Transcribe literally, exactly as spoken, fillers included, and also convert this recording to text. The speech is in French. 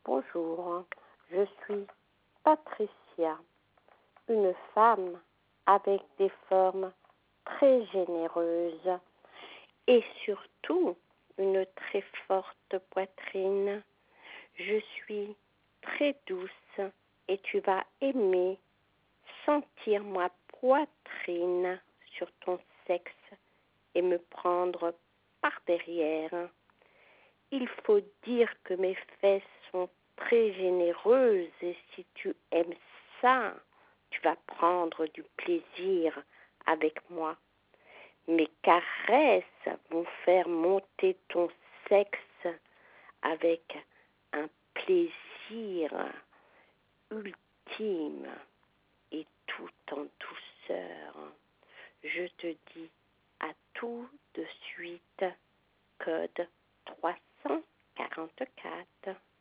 Bonjour, je suis Patricia, une femme avec des formes très généreuses et surtout une très forte poitrine. Je suis très douce et tu vas aimer sentir ma poitrine sur ton sexe et me prendre par derrière. Il faut dire que mes fesses sont très généreuses et si tu aimes ça, tu vas prendre du plaisir avec moi. Mes caresses vont faire monter ton sexe avec un plaisir ultime et tout en douceur. Je te dis à tout de suite, code trois cent quarante-quatre.